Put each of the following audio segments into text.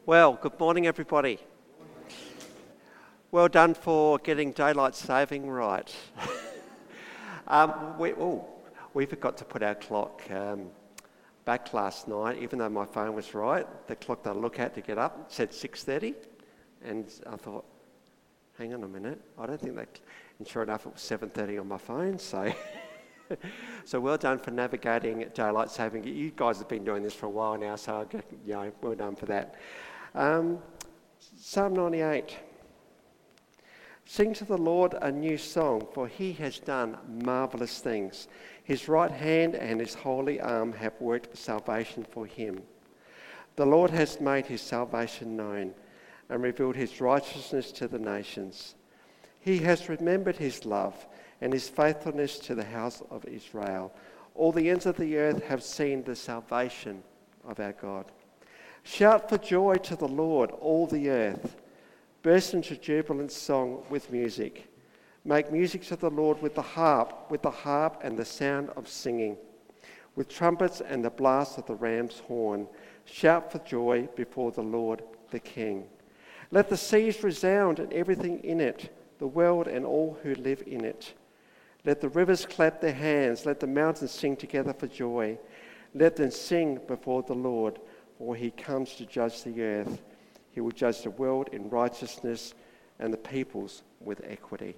Well, good morning, everybody. Well done for getting daylight saving right. We forgot to put our clock back last night, even though my phone was right. The clock that I look at to get up said 6:30, and I thought, hang on a minute, I don't think that. And sure enough, it was 7:30 on my phone. So well done for navigating daylight saving. You guys have been doing this for a while now, so well done for that. Psalm 98. Sing to the Lord a new song, for he has done marvellous things. His right hand and his holy arm have worked salvation for him. The Lord has made his salvation known and revealed his righteousness to the nations. He has remembered his love and his faithfulness to the house of Israel. All the ends of the earth have seen the salvation of our God. Shout for joy to the Lord, all the earth. Burst into jubilant song with music. Make music to the Lord with the harp and the sound of singing, with trumpets and the blast of the ram's horn. Shout for joy before the Lord the King. Let the seas resound and everything in it, the world and all who live in it. Let the rivers clap their hands, let the mountains sing together for joy. Let them sing before the Lord, for he comes to judge the earth. He will judge the world in righteousness and the peoples with equity.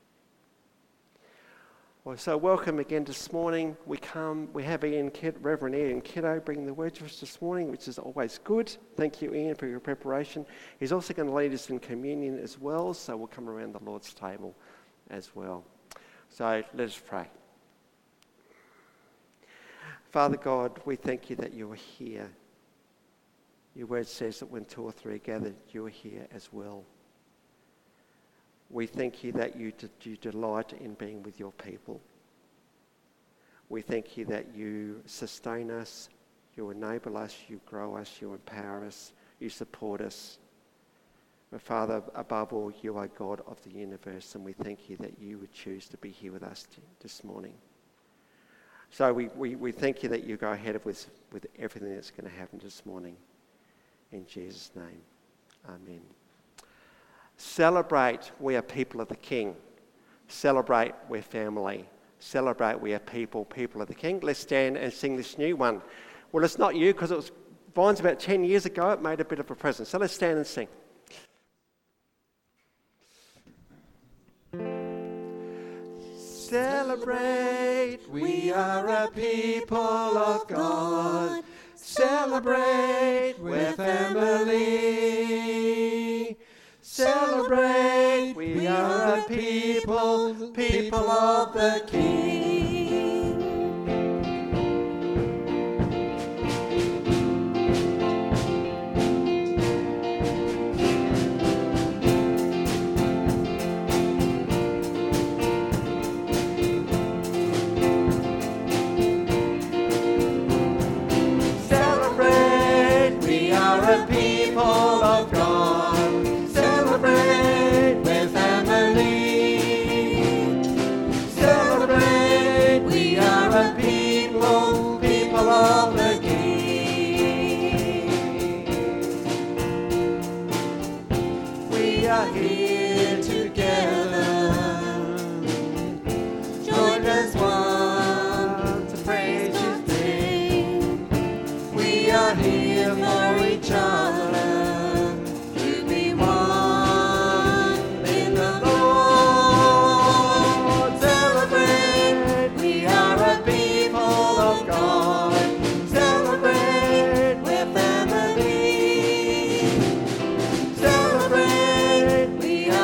Well, so welcome again this morning. We have Reverend Ian Kiddo bringing the word to us this morning, which is always good. Thank you, Ian, for your preparation. He's also going to lead us in communion as well, so we'll come around the Lord's table as well. So let us pray. Father God, we thank you that you are here. Your word says that when two or three are gathered, you are here as well. We thank you that you delight in being with your people. We thank you that you sustain us, you enable us, you grow us, you empower us, you support us. But Father, above all, you are God of the universe, and we thank you that you would choose to be here with us this morning. So we thank you that you go ahead of us with everything that's going to happen this morning. In Jesus' name, amen. Celebrate, we are people of the King. Celebrate, we're family. Celebrate, we are people of the King. Let's stand and sing this new one. Well, it's not you, because it was Vine's about 10 years ago. It made a bit of a presence. So let's stand and sing. Celebrate, we are a people of God. Celebrate, we're family. Celebrate, we are the people of the King. People of God, celebrate with family. Celebrate, we are a people of the King. We are here together, joined as one to praise His name. We are here for each other. We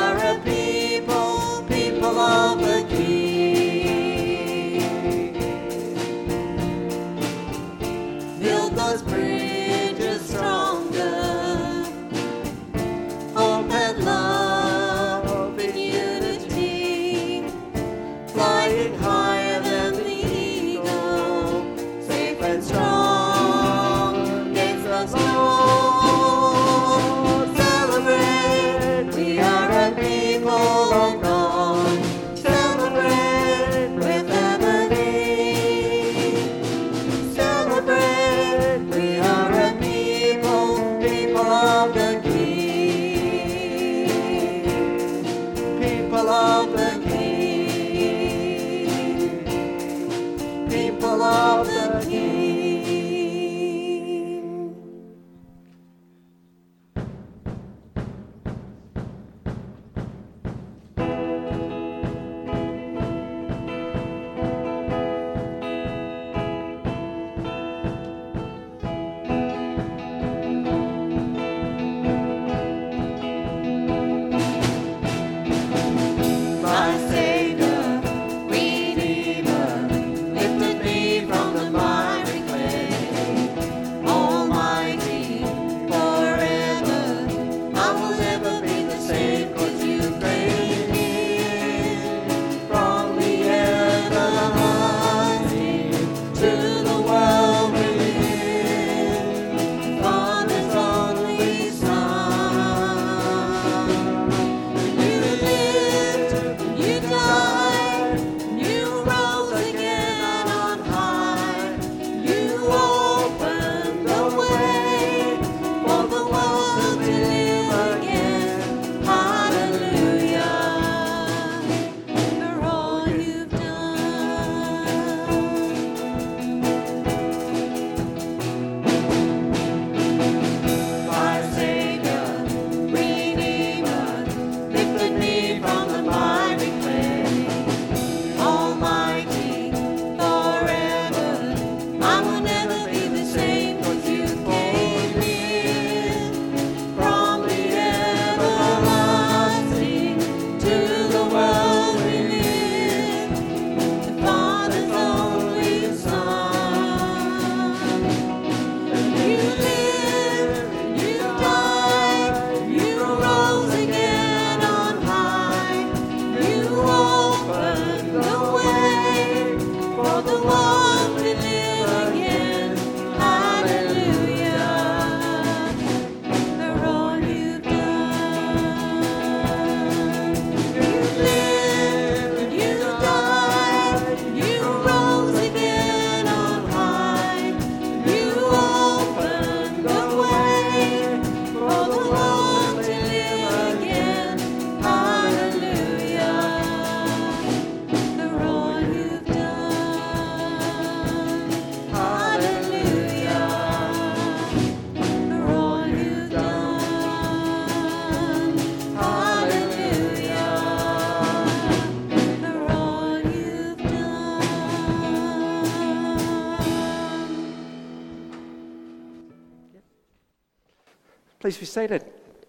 Please be seated.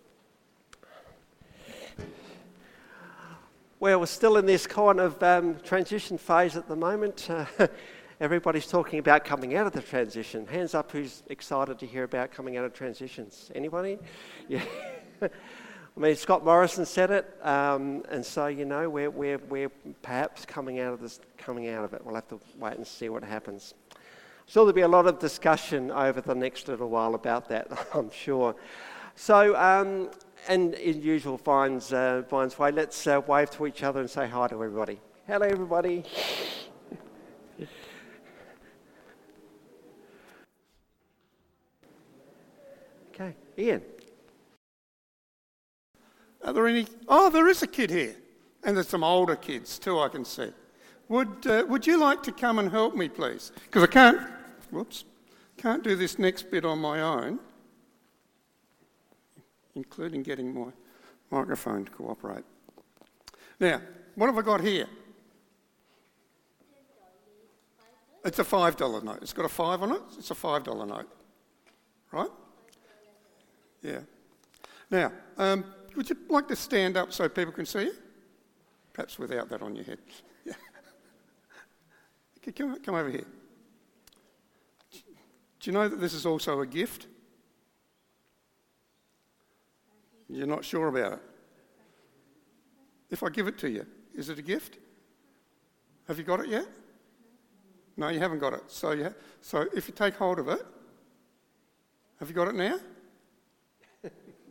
Well, we're still in this kind of transition phase at the moment. Everybody's talking about coming out of the transition. Hands up who's excited to hear about coming out of transitions. Anybody? Yeah. I mean, Scott Morrison said it, and so, you know, we're perhaps coming out of it. We'll have to wait and see what happens. So there'll be a lot of discussion over the next little while about that, I'm sure. So, and in usual Vine's way, let's wave to each other and say hi to everybody. Hello, everybody. Okay, Ian. Are there any? Oh, there is a kid here, and there's some older kids too, I can see. Would you like to come and help me, please? Because I can't do this next bit on my own, including getting my microphone to cooperate. Now, what have I got here? It's a $5 note. It's got a 5 on it. It's a $5 note, right? Yeah. Now, would you like to stand up so people can see you? Perhaps without that on your head. Yeah. Okay, come over here. Do you know that this is also a gift? You're not sure about it? If I give it to you, is it a gift? Have you got it yet? No, you haven't got it. So if you take hold of it, have you got it now? Do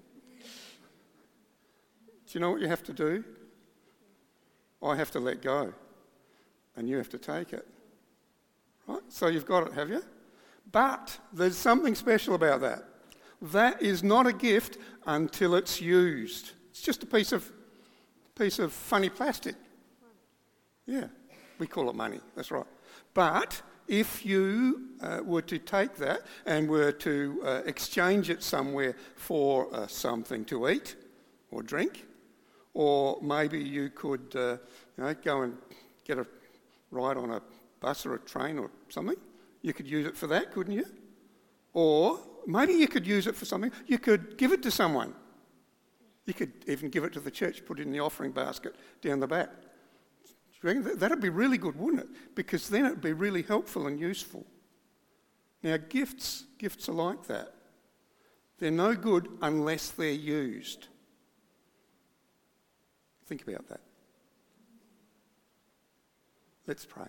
you know what you have to do? I have to let go, and you have to take it. Right? So you've got it, have you? But there's something special about that. That is not a gift until it's used. It's just a piece of funny plastic. Yeah, we call it money, that's right. But if you were to take that and were to exchange it somewhere for something to eat or drink, or maybe you could go and get a ride on a bus or a train or something, you could use it for that, couldn't you? Or maybe you could use it for something. You could give it to someone. You could even give it to the church, put it in the offering basket down the back. That'd be really good, wouldn't it? Because then it'd be really helpful and useful. Now, gifts are like that. They're no good unless they're used. Think about that. Let's pray.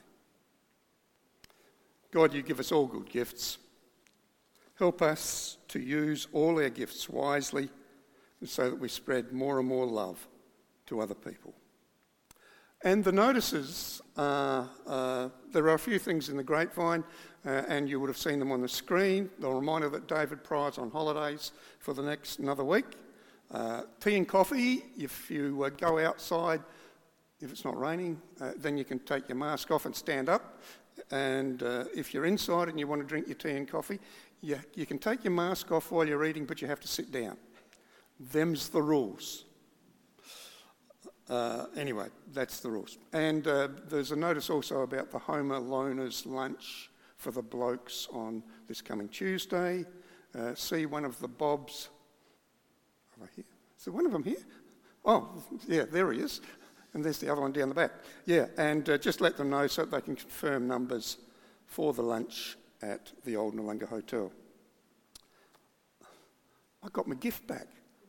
God, you give us all good gifts. Help us to use all our gifts wisely so that we spread more and more love to other people. And the notices, there are a few things in the grapevine, and you would have seen them on the screen. The reminder that David Pryor's on holidays for the next another week. Tea and coffee, if you go outside, if it's not raining, then you can take your mask off and stand up. And if you're inside and you want to drink your tea and coffee, you can take your mask off while you're eating, but you have to sit down. Them's the rules. Anyway, that's the rules. And there's a notice also about the Home Aloners lunch for the blokes on this coming Tuesday. See one of the Bobs over here. Is there one of them here? Oh, yeah, there he is. And there's the other one down the back. Yeah, and just let them know so that they can confirm numbers for the lunch at the Old Noongar Hotel. I got my gift back.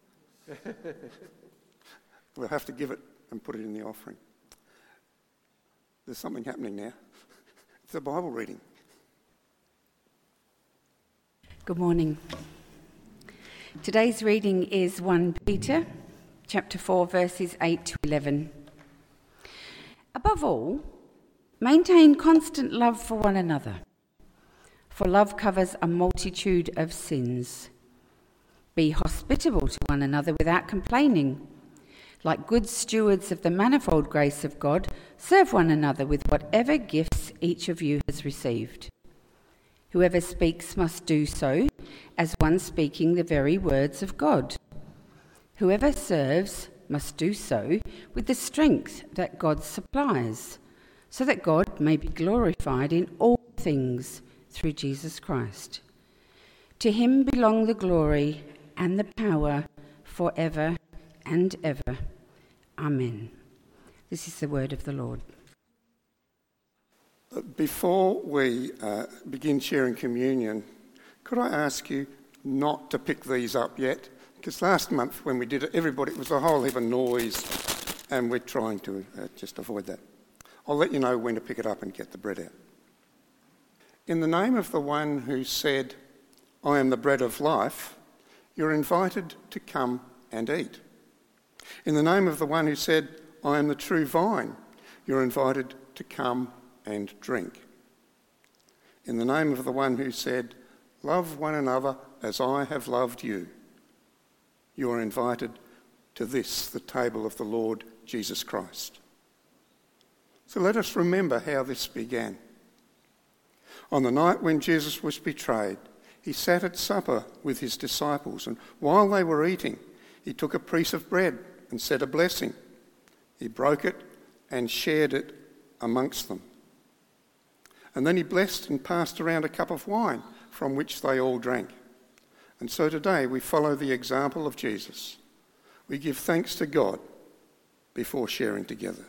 We'll have to give it and put it in the offering. There's something happening now. It's a Bible reading. Good morning. Today's reading is 1 Peter, chapter 4, verses 8 to 11. Above all, maintain constant love for one another, for love covers a multitude of sins. Be hospitable to one another without complaining. Like good stewards of the manifold grace of God, serve one another with whatever gifts each of you has received. Whoever speaks must do so as one speaking the very words of God. Whoever serves must do so with the strength that God supplies, so that God may be glorified in all things through Jesus Christ. To him belong the glory and the power forever and ever. Amen. This is the word of the Lord. Before we begin sharing communion, could I ask you not to pick these up yet? Because last month when we did it, it was a whole heap of noise, and we're trying to just avoid that. I'll let you know when to pick it up and get the bread out. In the name of the one who said, "I am the bread of life," you're invited to come and eat. In the name of the one who said, "I am the true vine," you're invited to come and drink. In the name of the one who said, "Love one another as I have loved you," you are invited to this, the table of the Lord Jesus Christ. So let us remember how this began. On the night when Jesus was betrayed, he sat at supper with his disciples, and while they were eating, he took a piece of bread and said a blessing. He broke it and shared it amongst them. And then he blessed and passed around a cup of wine, from which they all drank. And so today we follow the example of Jesus. We give thanks to God before sharing together.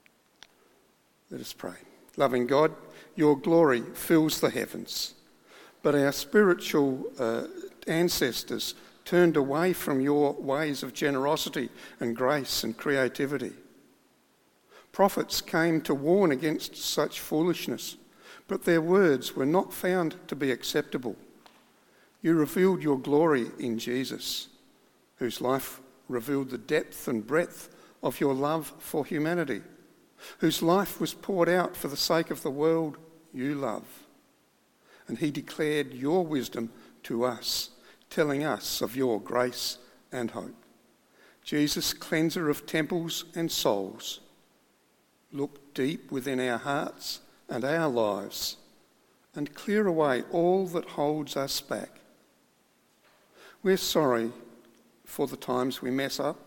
Let us pray. Loving God, your glory fills the heavens, but our spiritual ancestors turned away from your ways of generosity and grace and creativity. Prophets came to warn against such foolishness, but their words were not found to be acceptable. You revealed your glory in Jesus, whose life revealed the depth and breadth of your love for humanity, whose life was poured out for the sake of the world you love. And he declared your wisdom to us, telling us of your grace and hope. Jesus, cleanser of temples and souls, look deep within our hearts and our lives and clear away all that holds us back. We're sorry for the times we mess up.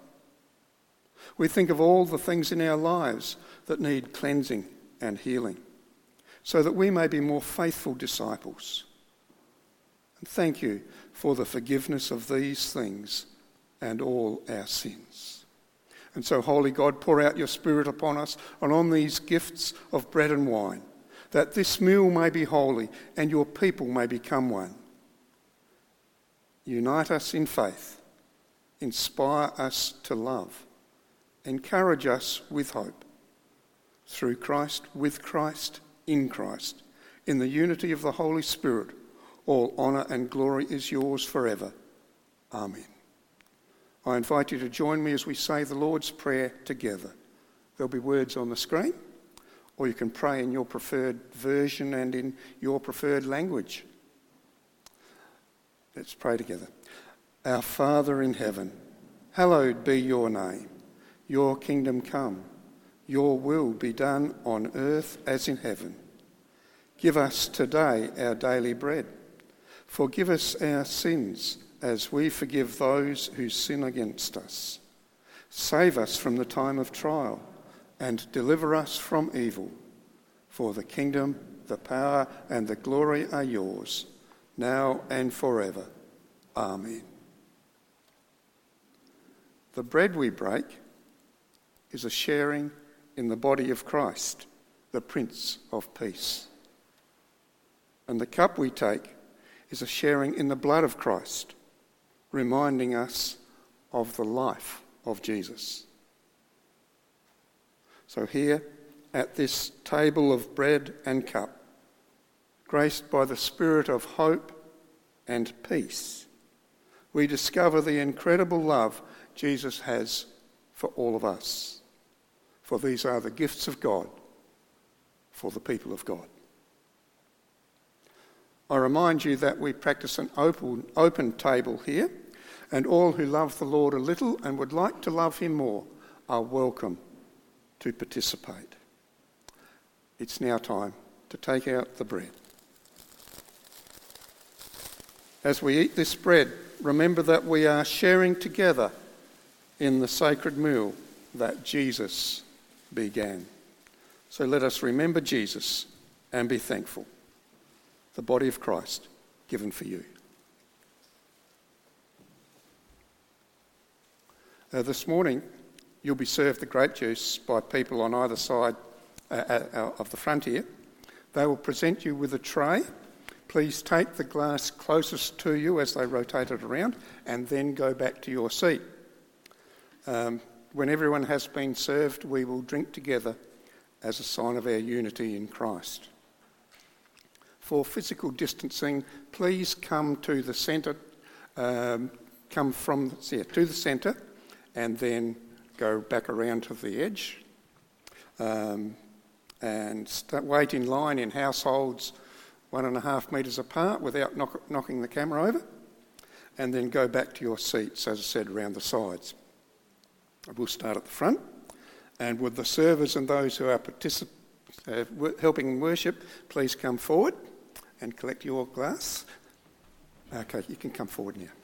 We think of all the things in our lives that need cleansing and healing, so that we may be more faithful disciples. And thank you for the forgiveness of these things and all our sins. And so, Holy God, pour out your Spirit upon us and on these gifts of bread and wine, that this meal may be holy and your people may become one. Unite us in faith, inspire us to love, encourage us with hope. Through Christ, with Christ, in Christ, in the unity of the Holy Spirit, all honour and glory is yours forever. Amen. I invite you to join me as we say the Lord's Prayer together. There'll be words on the screen, or you can pray in your preferred version and in your preferred language. Let's pray together. Our Father in heaven, hallowed be your name. Your kingdom come. Your will be done on earth as in heaven. Give us today our daily bread. Forgive us our sins as we forgive those who sin against us. Save us from the time of trial and deliver us from evil. For the kingdom, the power and the glory are yours, now and forever. Amen. The bread we break is a sharing in the body of Christ, the Prince of Peace. And the cup we take is a sharing in the blood of Christ, reminding us of the life of Jesus. So here, at this table of bread and cup, graced by the Spirit of hope and peace, we discover the incredible love Jesus has for all of us. For these are the gifts of God for the people of God. I remind you that we practice an open table here, and all who love the Lord a little and would like to love him more are welcome to participate. It's now time to take out the bread. As we eat this bread, remember that we are sharing together in the sacred meal that Jesus began. So let us remember Jesus and be thankful. The body of Christ given for you. This morning, you'll be served the grape juice by people on either side of the front here. They will present you with a tray. Please take the glass closest to you as they rotate it around and then go back to your seat. When everyone has been served, we will drink together as a sign of our unity in Christ. For physical distancing, please come to the centre, to the centre and then go back around to the edge. And wait in line in households 1.5 metres apart without knocking the camera over, and then go back to your seats, as I said, around the sides. We'll start at the front, and with the servers and those who are helping in worship, please come forward and collect your glass. Okay, you can come forward now.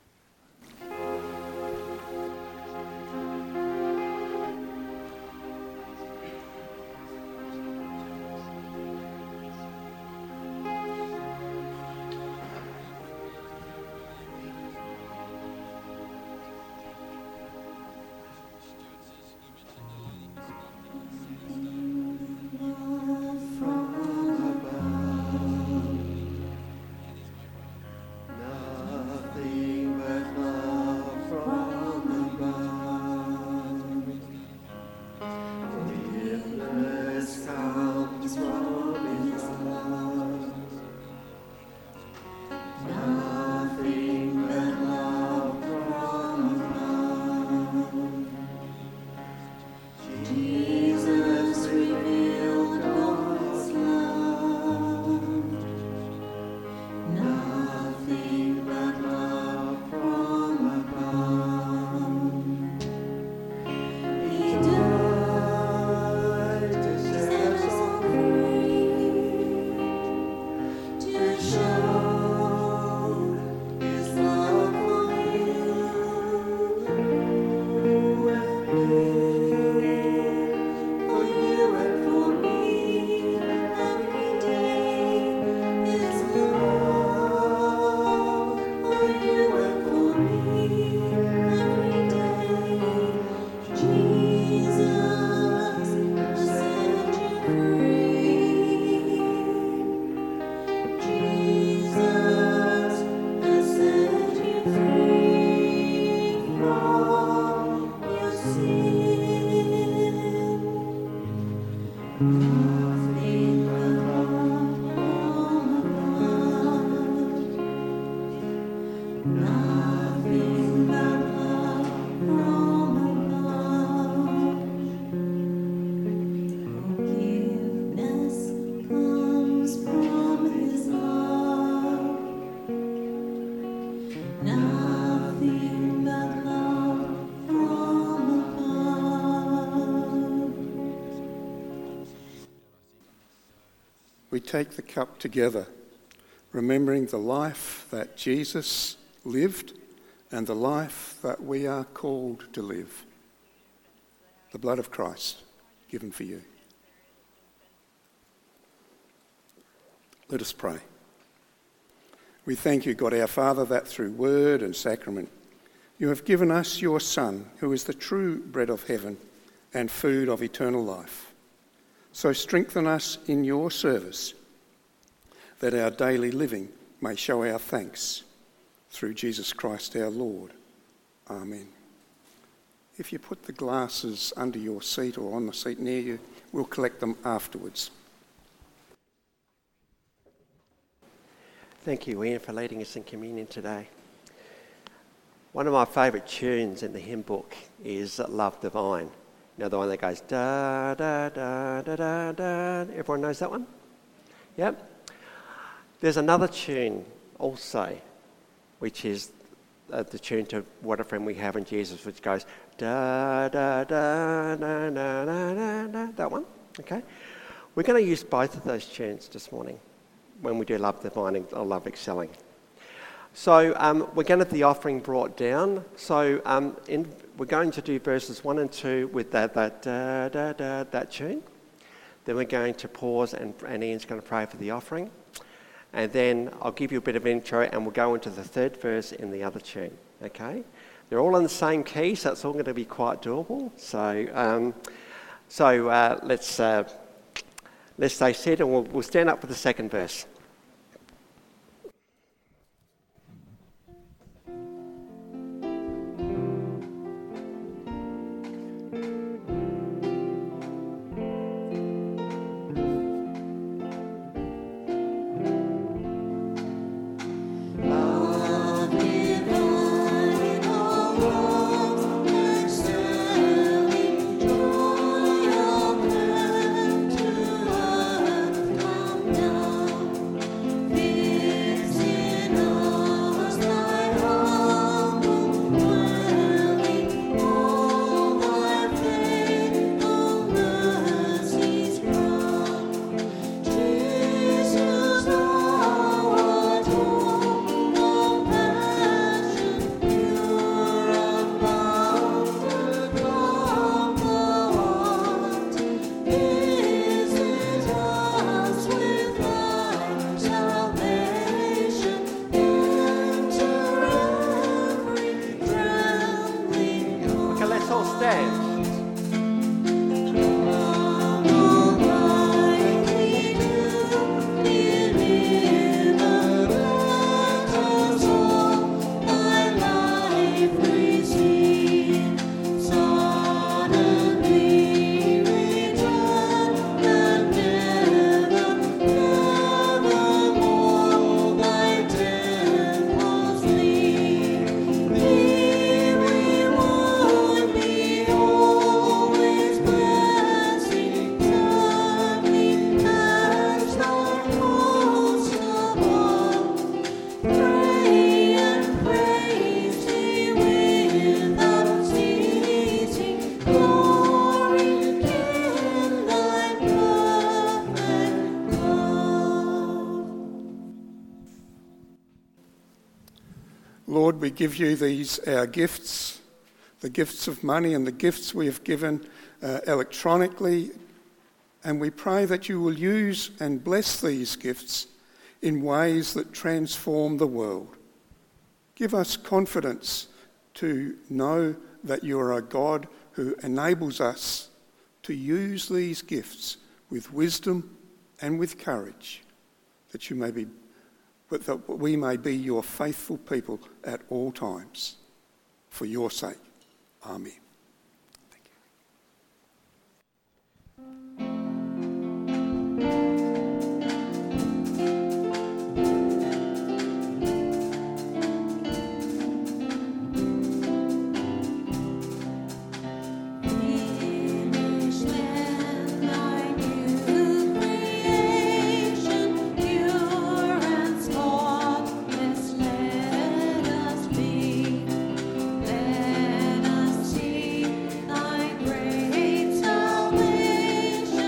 We take the cup together, remembering the life that Jesus lived and the life that we are called to live. The blood of Christ given for you. Let us pray. We thank you, God our Father, that through word and sacrament you have given us your Son, who is the true bread of heaven and food of eternal life. So strengthen us in your service, that our daily living may show our thanks through Jesus Christ our Lord. Amen. If you put the glasses under your seat or on the seat near you, we'll collect them afterwards. Thank you, Ian, for leading us in communion today. One of my favourite tunes in the hymn book is Love Divine. You know, the one that goes da da da da da da. Everyone knows that one? Yep. There's another tune also, which is the tune to What a Friend We Have in Jesus, which goes da da da da da da da. That one. Okay. We're going to use both of those tunes this morning when we do Love Divine or Love Excelling. So we're going to have the offering brought down. So we're going to do verses 1 and 2 with that tune. Then we're going to pause and Ian's going to pray for the offering. And then I'll give you a bit of intro and we'll go into the third verse in the other tune. Okay? They're all in the same key, so it's all going to be quite doable. So let's stay set, and we'll stand up for the second verse. Lord, we give you these, our gifts, the gifts of money and the gifts we have given electronically, and we pray that you will use and bless these gifts in ways that transform the world. Give us confidence to know that you are a God who enables us to use these gifts with wisdom and with courage, that we may be your faithful people at all times. For your sake. Amen. Let us see thy great salvation.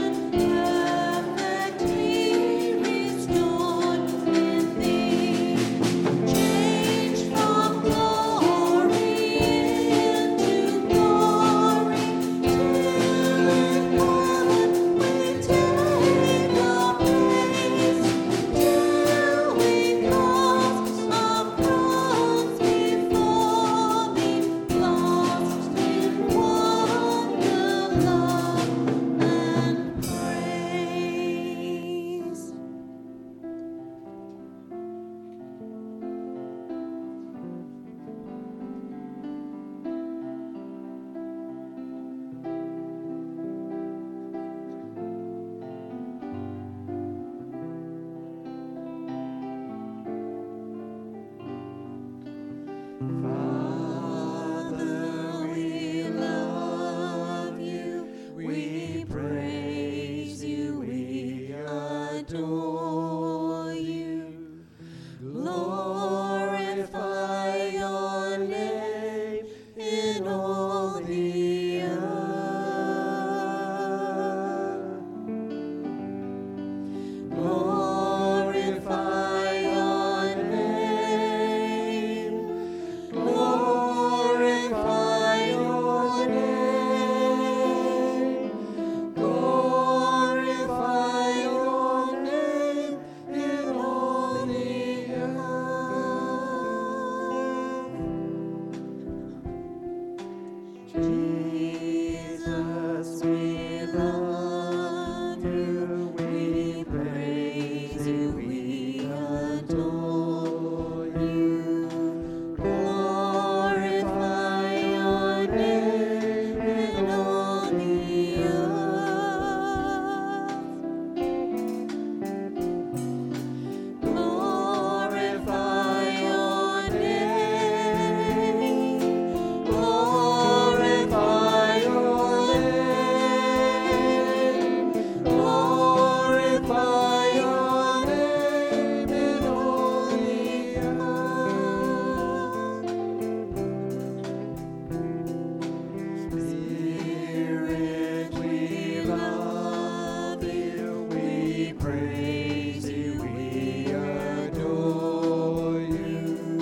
Jesus, we love you, we praise you, we adore you. Glorify your name in all the earth. Glorify your name. Glorify your name. Glorify your name in all the earth. Spirit, we love you, we praise you, we adore you.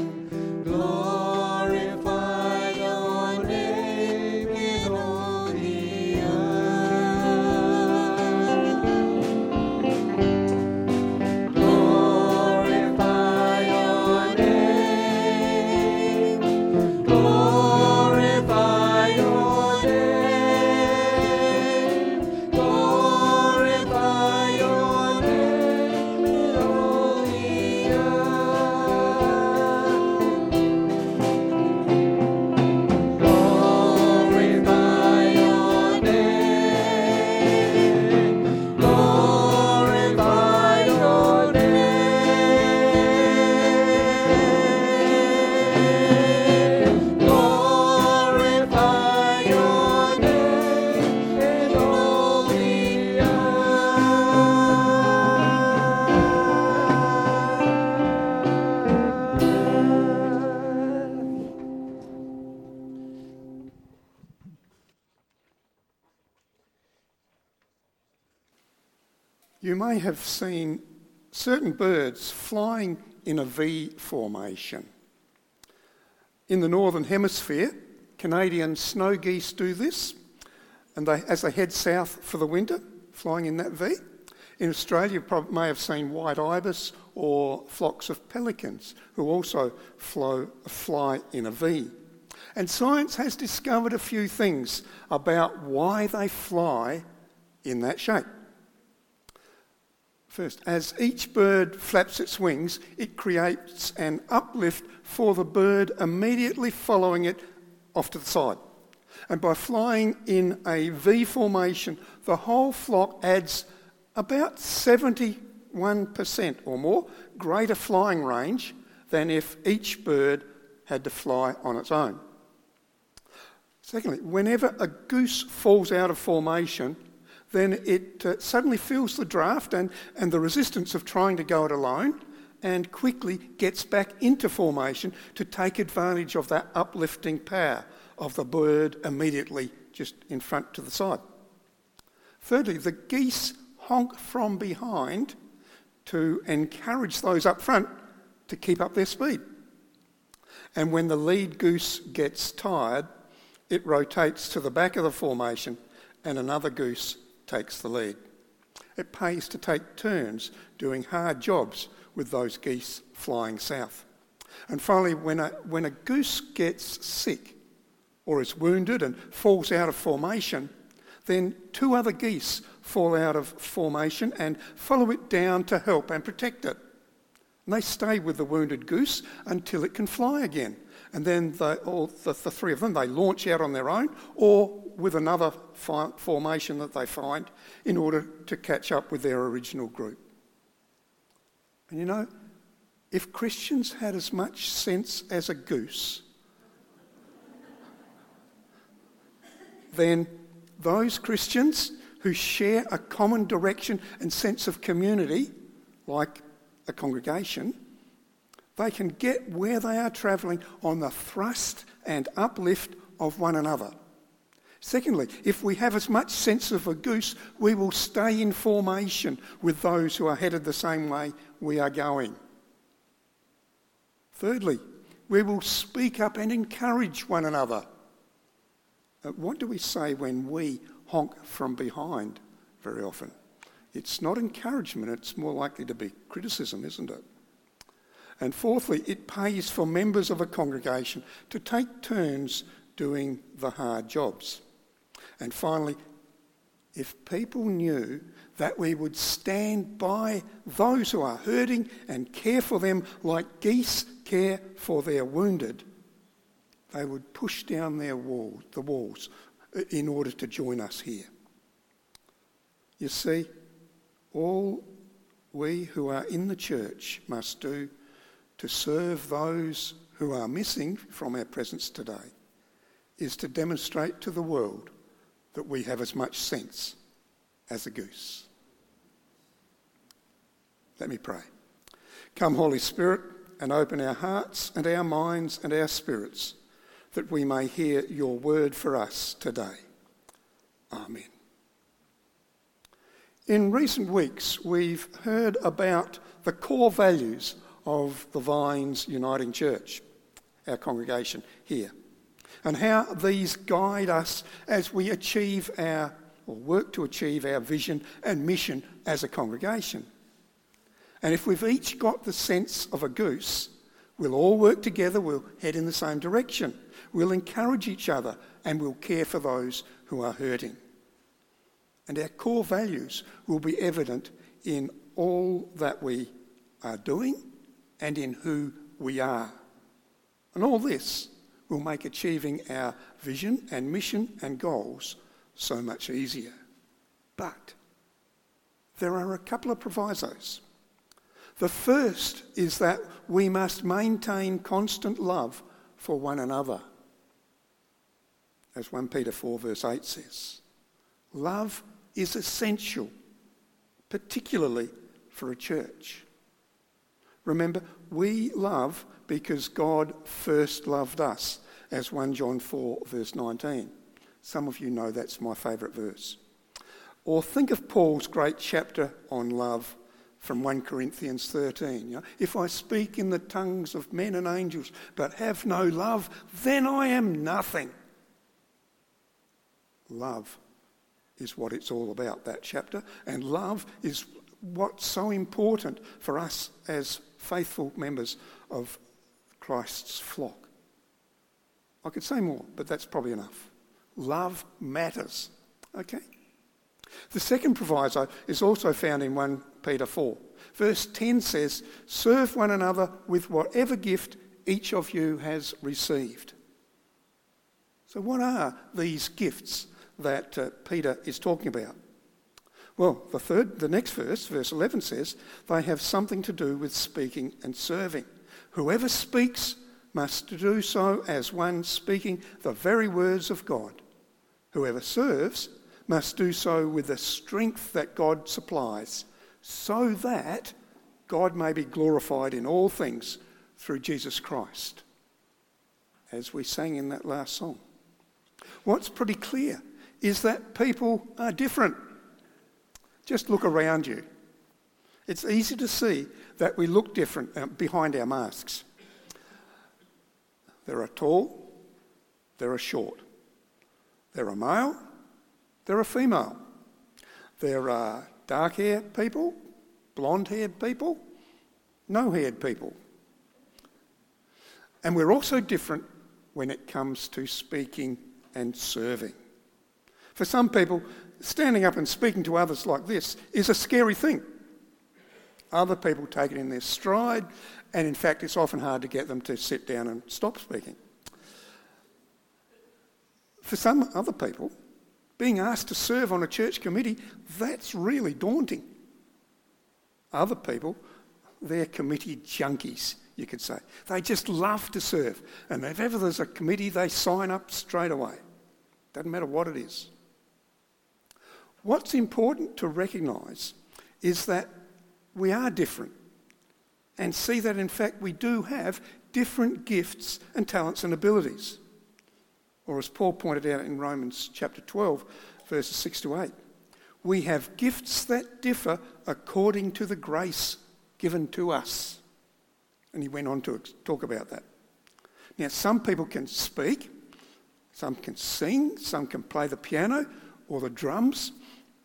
Glorify your name in all the earth. Glorify your name. Glorify your name. Glorify your name in all the earth. Glorify your name. Glorify your name. Glorify your name in all the earth. You may have seen certain birds flying in a V formation. In the Northern Hemisphere, Canadian snow geese do this, and as they head south for the winter, flying in that V. In Australia, you probably may have seen white ibis or flocks of pelicans who also fly in a V. And science has discovered a few things about why they fly in that shape. First, as each bird flaps its wings, it creates an uplift for the bird immediately following it off to the side. And by flying in a V formation, the whole flock adds about 71% or more greater flying range than if each bird had to fly on its own. Secondly, whenever a goose falls out of formation, then it suddenly feels the draft and the resistance of trying to go it alone, and quickly gets back into formation to take advantage of that uplifting power of the bird immediately just in front to the side. Thirdly, the geese honk from behind to encourage those up front to keep up their speed. And when the lead goose gets tired, it rotates to the back of the formation and another goose takes the lead. It pays to take turns doing hard jobs with those geese flying south. And finally, when a goose gets sick or is wounded and falls out of formation, then two other geese fall out of formation and follow it down to help and protect it. And they stay with the wounded goose until it can fly again. And then the three of them, they launch out on their own or with another formation that they find in order to catch up with their original group. And you know, if Christians had as much sense as a goose, then those Christians who share a common direction and sense of community, like a congregation, they can get where they are travelling on the thrust and uplift of one another. Secondly, if we have as much sense of a goose, we will stay in formation with those who are headed the same way we are going. Thirdly, we will speak up and encourage one another. What do we say when we honk from behind very often? It's not encouragement, it's more likely to be criticism, isn't it? And fourthly, it pays for members of a congregation to take turns doing the hard jobs. And finally, if people knew that we would stand by those who are hurting and care for them like geese care for their wounded, they would push down the walls in order to join us here. You see, all we who are in the church must do to serve those who are missing from our presence today is to demonstrate to the world that we have as much sense as a goose. Let me pray. Come, Holy Spirit, and open our hearts and our minds and our spirits that we may hear your word for us today. Amen. In recent weeks, we've heard about the core values of the Vines Uniting Church, our congregation here, and how these guide us as we work to achieve our vision and mission as a congregation. And if we've each got the sense of a goose, we'll all work together, we'll head in the same direction, we'll encourage each other, and we'll care for those who are hurting. And our core values will be evident in all that we are doing and in who we are. And all this will make achieving our vision and mission and goals so much easier. But there are a couple of provisos. The first is that we must maintain constant love for one another. As 1 Peter 4 verse 8 says, love is essential, particularly for a church. Remember, we love because God first loved us, as 1 John 4 verse 19. Some of you know that's my favourite verse. Or think of Paul's great chapter on love from 1 Corinthians 13. If I speak in the tongues of men and angels but have no love, then I am nothing. Love is what it's all about, that chapter. And love is what's so important for us as faithful members of Christ's flock. I could say more, but that's probably enough. Love matters. Okay? The second proviso is also found in 1 Peter 4. Verse 10 says, serve one another with whatever gift each of you has received. So what are these gifts that Peter is talking about? Well, the next verse, verse 11 says, they have something to do with speaking and serving. Whoever speaks must do so as one speaking the very words of God. Whoever serves must do so with the strength that God supplies, so that God may be glorified in all things through Jesus Christ, as we sang in that last song. What's pretty clear is that people are different. Just look around you. It's easy to see that we look different behind our masks. There are tall, there are short. There are male, there are female. There are dark-haired people, blonde-haired people, no-haired people. And we're also different when it comes to speaking and serving. For some people, standing up and speaking to others like this is a scary thing. Other people take it in their stride, and in fact it's often hard to get them to sit down and stop speaking. For some other people, being asked to serve on a church committee, that's really daunting. Other people, they're committee junkies, you could say. They just love to serve, and if ever there's a committee, they sign up straight away. Doesn't matter what it is. What's important to recognise is that we are different, and see that in fact we do have different gifts and talents and abilities. Or as Paul pointed out in Romans chapter 12, verses 6 to 8, we have gifts that differ according to the grace given to us. And he went on to talk about that. Now, some people can speak, some can sing, some can play the piano or the drums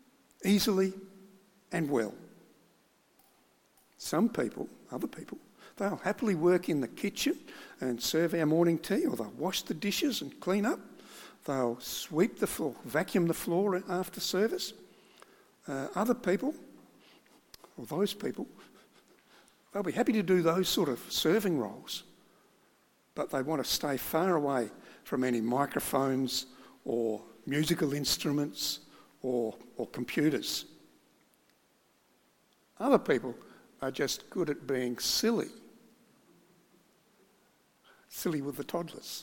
easily and well. Some people, other people, They'll happily work in the kitchen and serve our morning tea, or they'll wash the dishes and clean up. They'll sweep the floor, vacuum the floor after service. Other people, or those people, they'll be happy to do those sort of serving roles, but they want to stay far away from any microphones or musical instruments or computers. Other people are just good at being silly with the toddlers.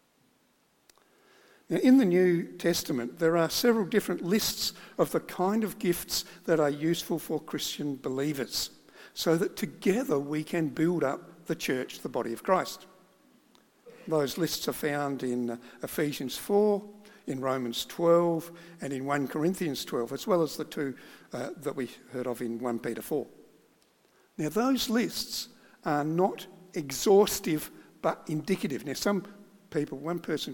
Now, in the New Testament, there are several different lists of the kind of gifts that are useful for Christian believers, so that together we can build up the church, the body of Christ. Those lists are found in Ephesians 4, in Romans 12, and in 1 Corinthians 12, as well as the two that we heard of in 1 Peter 4. Now, those lists are not exhaustive but indicative. Now, some people, one person,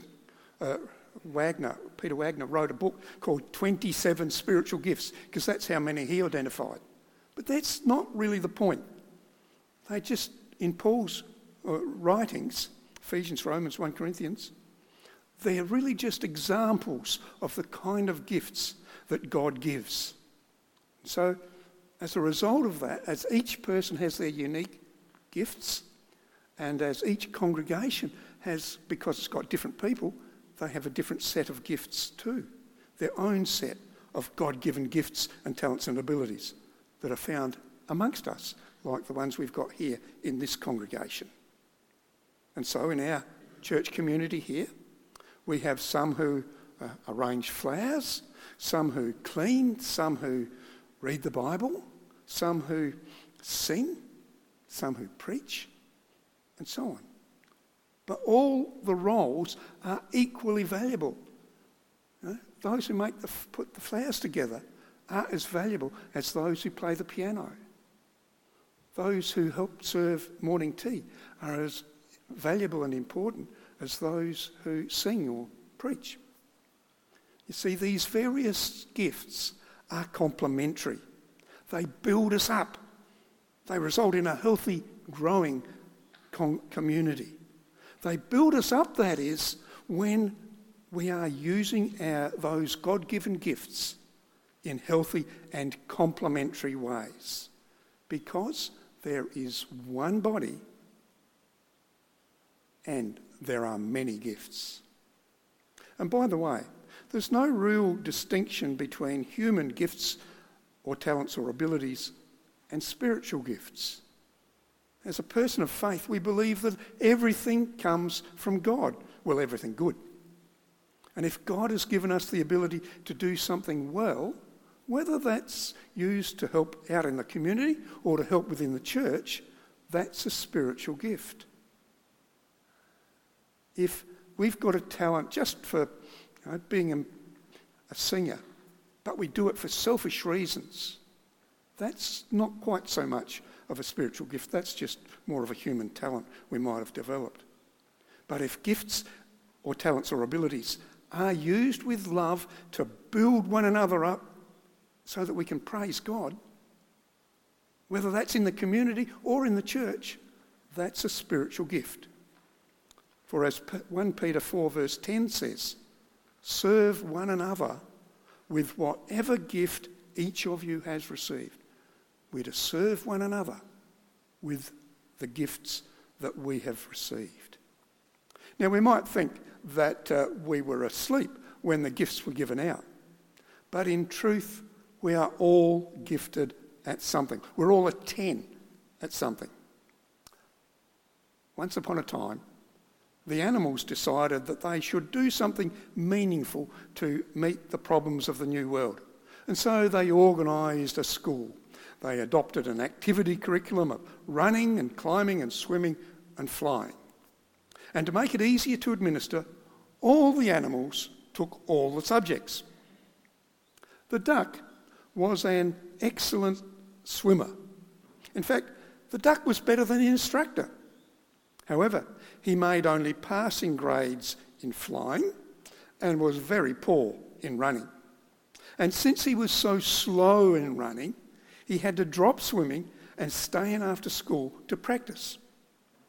Peter Wagner, wrote a book called 27 Spiritual Gifts, because that's how many he identified. But that's not really the point. They just, in Paul's writings, Ephesians, Romans, 1 Corinthians, they're really just examples of the kind of gifts that God gives. So, as a result of that, as each person has their unique gifts, and as each congregation has, because it's got different people, they have a different set of gifts too. Their own set of God-given gifts and talents and abilities that are found amongst us, like the ones we've got here in this congregation. And so in our church community here, we have some who arrange flowers, some who clean, some who read the Bible, some who sing, some who preach, and so on. But all the roles are equally valuable. You know, those who put the flowers together are as valuable as those who play the piano. Those who help serve morning tea are as valuable and important as those who sing or preach. You see, these various gifts are complementary. They build us up. They result in a healthy, growing community. They build us up, that is, when we are using those God-given gifts in healthy and complementary ways. Because there is one body and there are many gifts. And by the way, there's no real distinction between human gifts or talents or abilities and spiritual gifts. As a person of faith, we believe that everything comes from God. Well, everything good. And if God has given us the ability to do something well, whether that's used to help out in the community or to help within the church, that's a spiritual gift. If we've got a talent just for being a singer, but we do it for selfish reasons, that's not quite so much of a spiritual gift. That's just more of a human talent we might have developed. But if gifts or talents or abilities are used with love to build one another up so that we can praise God, whether that's in the community or in the church, that's a spiritual gift. For as 1 Peter 4 verse 10 says, serve one another with whatever gift each of you has received. We're to serve one another with the gifts that we have received. Now, we might think that we were asleep when the gifts were given out. But in truth, we are all gifted at something. We're all a 10 at something. Once upon a time, the animals decided that they should do something meaningful to meet the problems of the new world. And so they organised a school. They adopted an activity curriculum of running and climbing and swimming and flying. And to make it easier to administer, all the animals took all the subjects. The duck was an excellent swimmer. In fact, the duck was better than the instructor. However, he made only passing grades in flying and was very poor in running. And since he was so slow in running, he had to drop swimming and stay in after school to practice.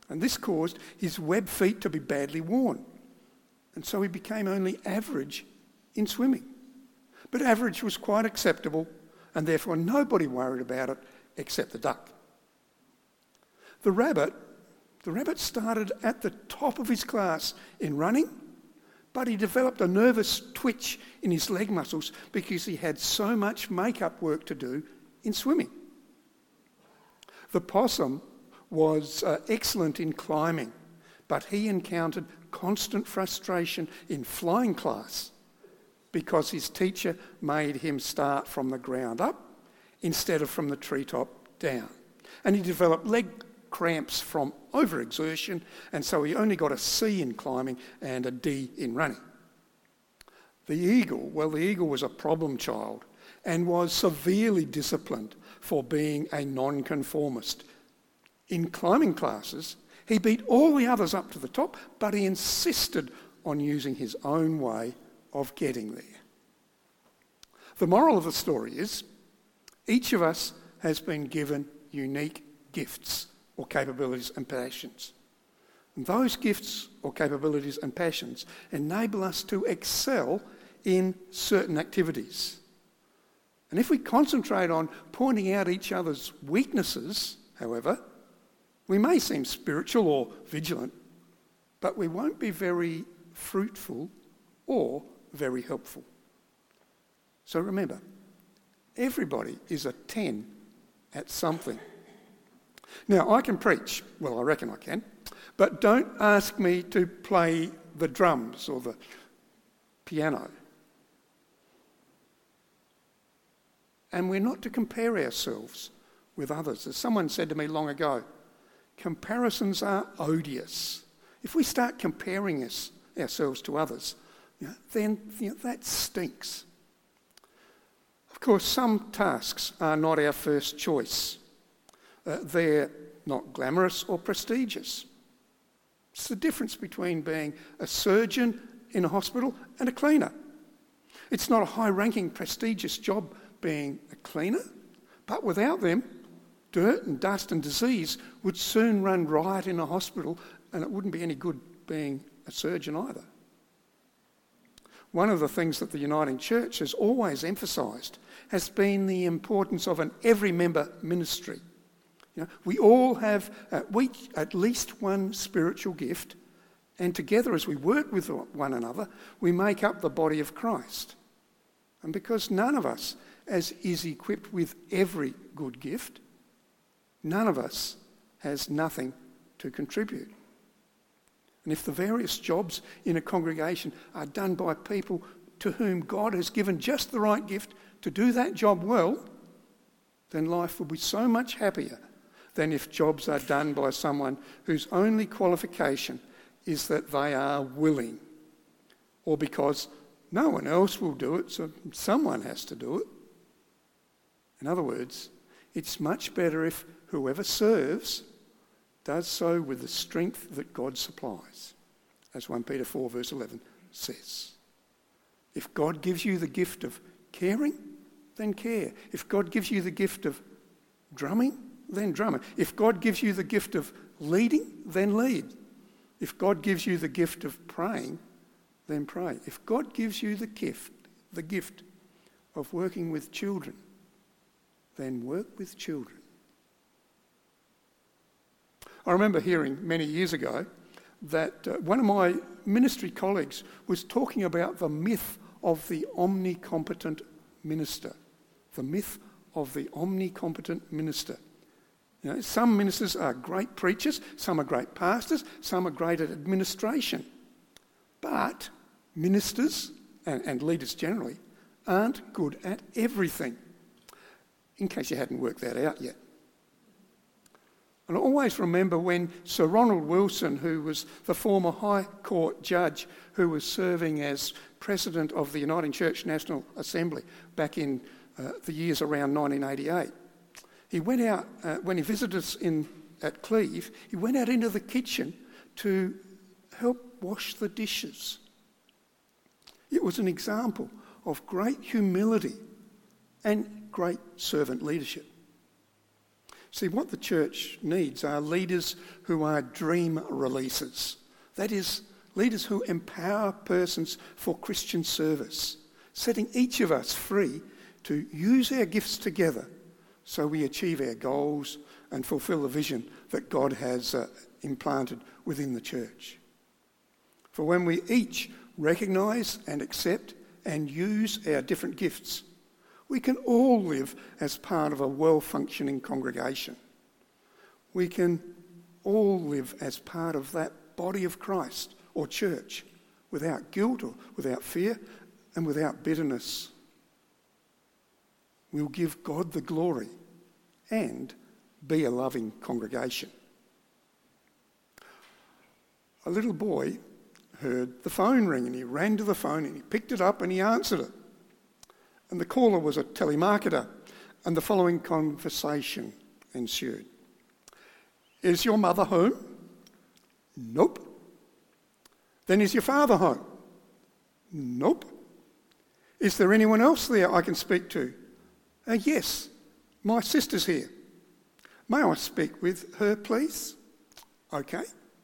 And this caused his web feet to be badly worn. And so he became only average in swimming. But average was quite acceptable, and therefore nobody worried about it except the duck. The rabbit started at the top of his class in running, but he developed a nervous twitch in his leg muscles because he had so much make-up work to do in swimming. The possum was excellent in climbing, but he encountered constant frustration in flying class because his teacher made him start from the ground up instead of from the treetop down. And he developed leg cramps from overexertion, and so he only got a C in climbing and a D in running. The eagle was a problem child and was severely disciplined for being a nonconformist. In climbing classes, he beat all the others up to the top, but he insisted on using his own way of getting there. The moral of the story is, each of us has been given unique gifts or capabilities and passions. And those gifts or capabilities and passions enable us to excel in certain activities. And if we concentrate on pointing out each other's weaknesses, however, we may seem spiritual or vigilant, but we won't be very fruitful or very helpful. So remember, everybody is a 10 at something. Now, I can preach. Well, I reckon I can. But don't ask me to play the drums or the piano. And we're not to compare ourselves with others. As someone said to me long ago, comparisons are odious. If we start comparing ourselves to others, then that stinks. Of course, some tasks are not our first choice. They're not glamorous or prestigious. It's the difference between being a surgeon in a hospital and a cleaner. It's not a high-ranking, prestigious job being a cleaner, but without them, dirt and dust and disease would soon run riot in a hospital, and it wouldn't be any good being a surgeon either. One of the things that the Uniting Church has always emphasised has been the importance of an every-member ministry. We all have at least one spiritual gift, and together as we work with one another, we make up the body of Christ. And because none of us is equipped with every good gift, none of us has nothing to contribute. And if the various jobs in a congregation are done by people to whom God has given just the right gift to do that job well, then life will be so much happier than if jobs are done by someone whose only qualification is that they are willing, or because no one else will do it, so someone has to do it. In other words, it's much better if whoever serves does so with the strength that God supplies, as 1 Peter 4 verse 11 says. If God gives you the gift of caring, then care. If God gives you the gift of drumming, then drum. If God gives you the gift of leading, then lead. If God gives you the gift of praying, then pray. If God gives you the gift of working with children, then work with children. I remember hearing many years ago that one of my ministry colleagues was talking about the myth of the omnicompetent minister. The myth of the omnicompetent minister. Some ministers are great preachers, some are great pastors, some are great at administration. But ministers, and leaders generally, aren't good at everything, in case you hadn't worked that out yet. And I always remember when Sir Ronald Wilson, who was the former High Court judge who was serving as President of the Uniting Church National Assembly back in the years around 1988, he went out, when he visited us at Cleve, he went out into the kitchen to help wash the dishes. It was an example of great humility and great servant leadership. See, what the church needs are leaders who are dream releasers. That is, leaders who empower persons for Christian service, setting each of us free to use our gifts together so we achieve our goals and fulfil the vision that God has implanted within the church. For when we each recognise and accept and use our different gifts, we can all live as part of a well-functioning congregation. We can all live as part of that body of Christ or church without guilt or without fear and without bitterness. We'll give God the glory and be a loving congregation. A little boy heard the phone ring and he ran to the phone and he picked it up and he answered it. And the caller was a telemarketer, and the following conversation ensued. Is your mother home? Nope. Then is your father home? Nope. Is there anyone else there I can speak to? Yes, my sister's here. May I speak with her, please? Okay.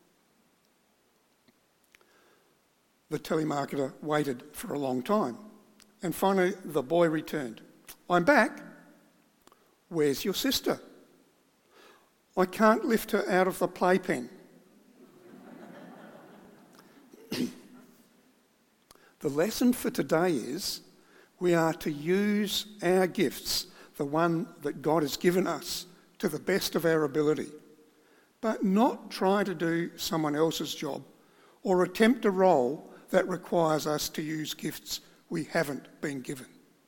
The telemarketer waited for a long time. And finally, the boy returned. I'm back. Where's your sister? I can't lift her out of the playpen. The lesson for today is we are to use our gifts, the one that God has given us, to the best of our ability, but not try to do someone else's job or attempt a role that requires us to use gifts we haven't been given.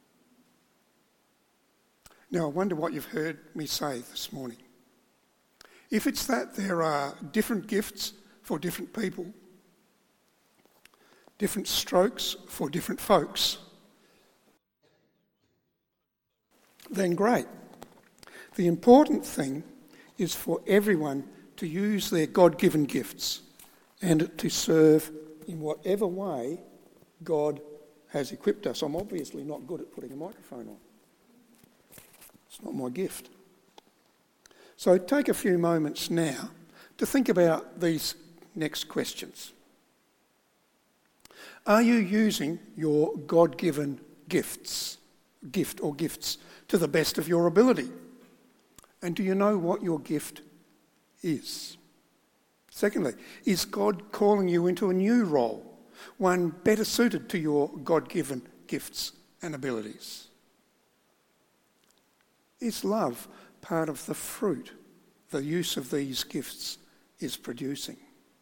Now, I wonder what you've heard me say this morning. If it's that there are different gifts for different people, different strokes for different folks, then great. The important thing is for everyone to use their God-given gifts and to serve in whatever way God has equipped us. I'm obviously not good at putting a microphone on. It's not my gift. So take a few moments now to think about these next questions. Are you using your God-given gifts to the best of your ability? And do you know what your gift is? Secondly, is God calling you into a new role, one better suited to your God-given gifts and abilities? Is love part of the fruit the use of these gifts is producing?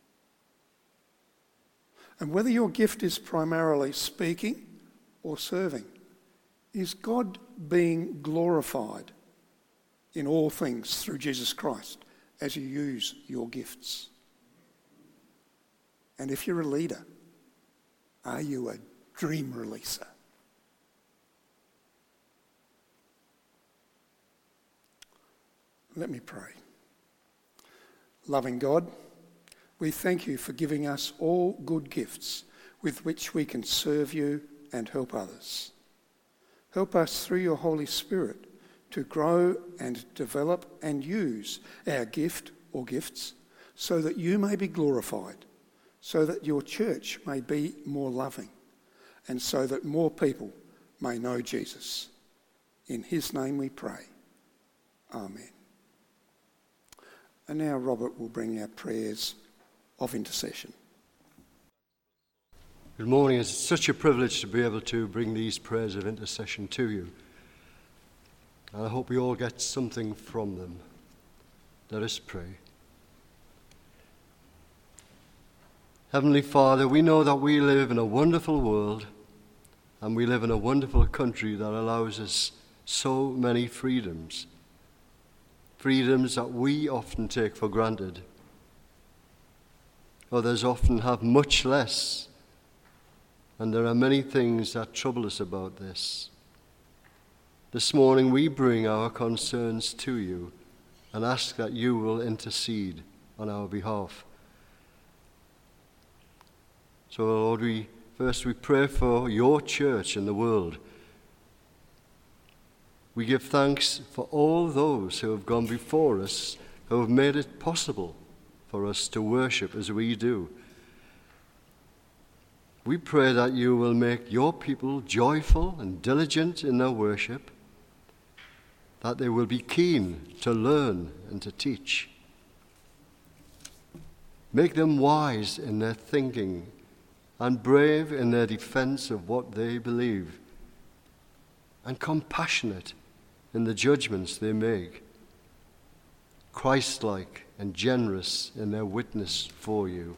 And whether your gift is primarily speaking or serving, is God being glorified in all things through Jesus Christ as you use your gifts? And if you're a leader, are you a dream releaser? Let me pray. Loving God, we thank you for giving us all good gifts with which we can serve you and help others. Help us through your Holy Spirit to grow and develop and use our gift or gifts so that you may be glorified, so that your church may be more loving, and so that more people may know Jesus. In his name we pray. Amen. And now Robert will bring our prayers of intercession. Good morning. It's such a privilege to be able to bring these prayers of intercession to you. And I hope we all get something from them. Let us pray. Heavenly Father, we know that we live in a wonderful world and we live in a wonderful country that allows us so many freedoms. Freedoms that we often take for granted. Others often have much less. And there are many things that trouble us about this. This morning we bring our concerns to you and ask that you will intercede on our behalf. So Lord, we pray for your church in the world. We give thanks for all those who have gone before us, who have made it possible for us to worship as we do. We pray that you will make your people joyful and diligent in their worship, that they will be keen to learn and to teach. Make them wise in their thinking and brave in their defense of what they believe, and compassionate in the judgments they make, Christ-like and generous in their witness for you.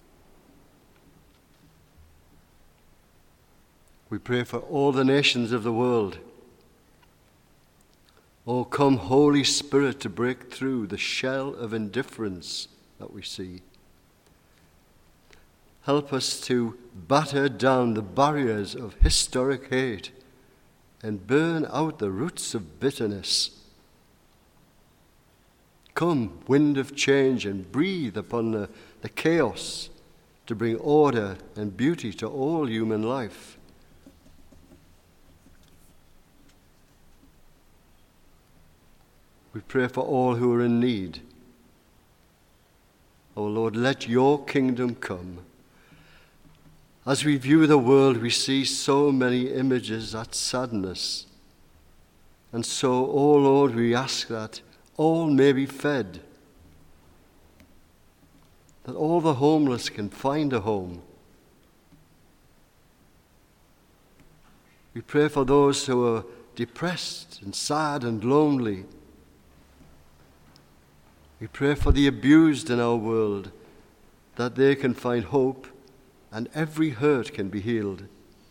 We pray for all the nations of the world. Oh, come, Holy Spirit, to break through the shell of indifference that we see. Help us to batter down the barriers of historic hate and burn out the roots of bitterness. Come, wind of change, and breathe upon the chaos to bring order and beauty to all human life. We pray for all who are in need. O Lord, let your kingdom come. As we view the world, we see so many images that sadden us. And so, O Lord, we ask that all may be fed, that all the homeless can find a home. We pray for those who are depressed and sad and lonely. We pray for the abused in our world, that they can find hope and every hurt can be healed.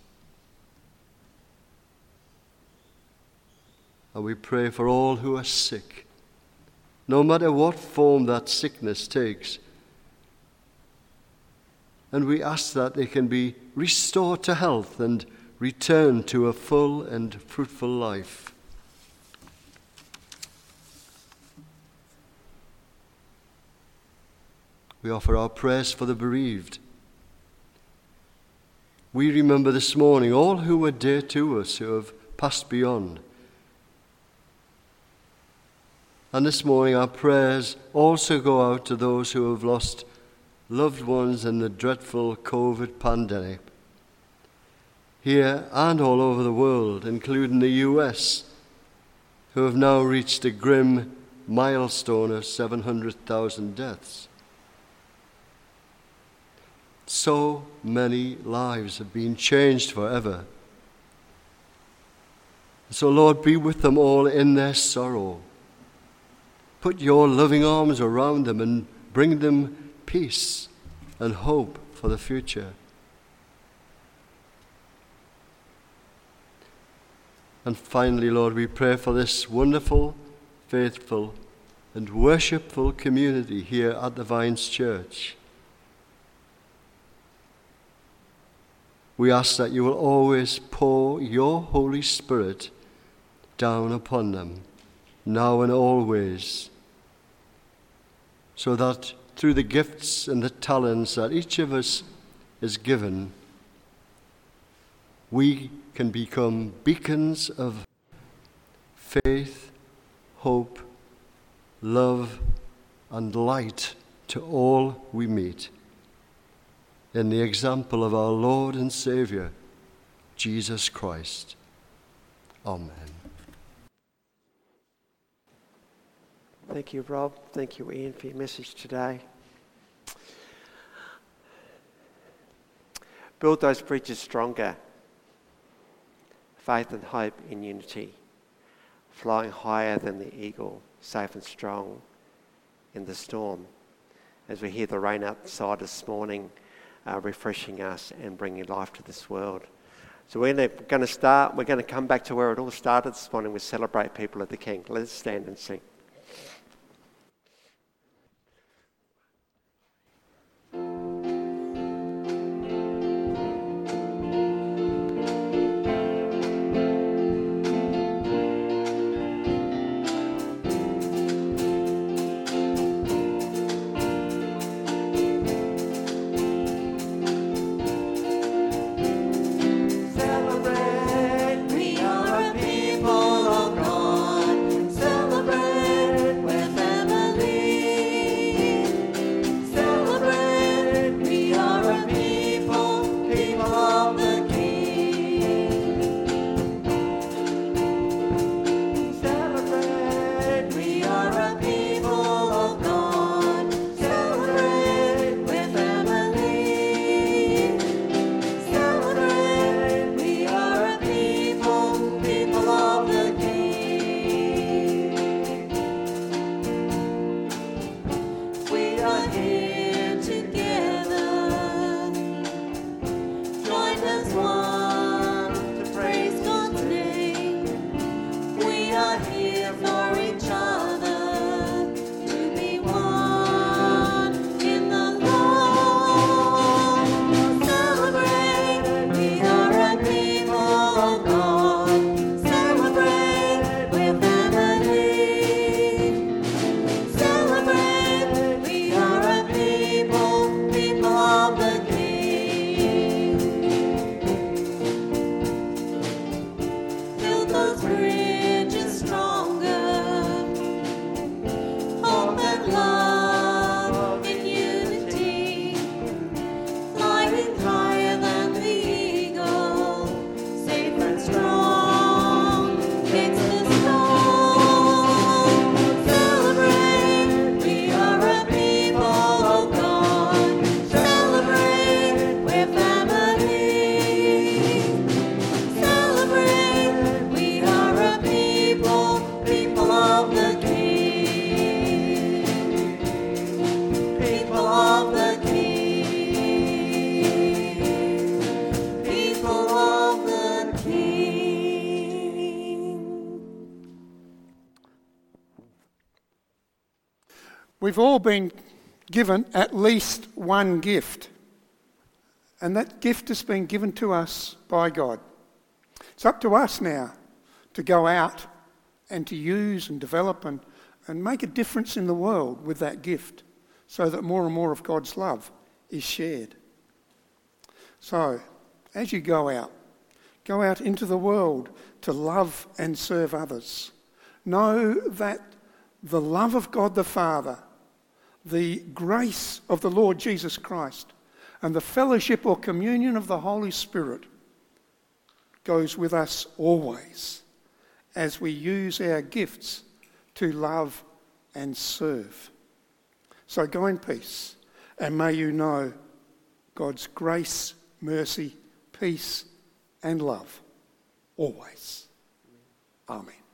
And we pray for all who are sick, no matter what form that sickness takes. And we ask that they can be restored to health and return to a full and fruitful life. We offer our prayers for the bereaved. We remember this morning all who were dear to us, who have passed beyond. And this morning our prayers also go out to those who have lost loved ones in the dreadful COVID pandemic, here and all over the world, including the US, who have now reached a grim milestone of 700,000 deaths. So many lives have been changed forever. So, Lord, be with them all in their sorrow. Put your loving arms around them and bring them peace and hope for the future. And finally, Lord, we pray for this wonderful, faithful, and worshipful community here at the Vines Church. We ask that you will always pour your Holy Spirit down upon them, now and always, so that through the gifts and the talents that each of us is given, we can become beacons of faith, hope, love, and light to all we meet, in the example of our Lord and Saviour, Jesus Christ. Amen. Thank you, Rob. Thank you, Ian, for your message today. Build those bridges stronger. Faith and hope in unity. Flying higher than the eagle, safe and strong in the storm. As we hear the rain outside this morning, refreshing us and bringing life to this world. So we're going to come back to where it all started this morning. We celebrate people of the King. Let's stand and sing. Celebrate, we are a people of God. We've all been given at least one gift, and that gift has been given to us by God. It's up to us now to go out and to use and develop and make a difference in the world with that gift so that more and more of God's love is shared. So, as you go out into the world to love and serve others. Know that the love of God the Father, the grace of the Lord Jesus Christ, and the fellowship or communion of the Holy Spirit goes with us always as we use our gifts to love and serve. So go in peace, and may you know God's grace, mercy, peace, and love always. Amen.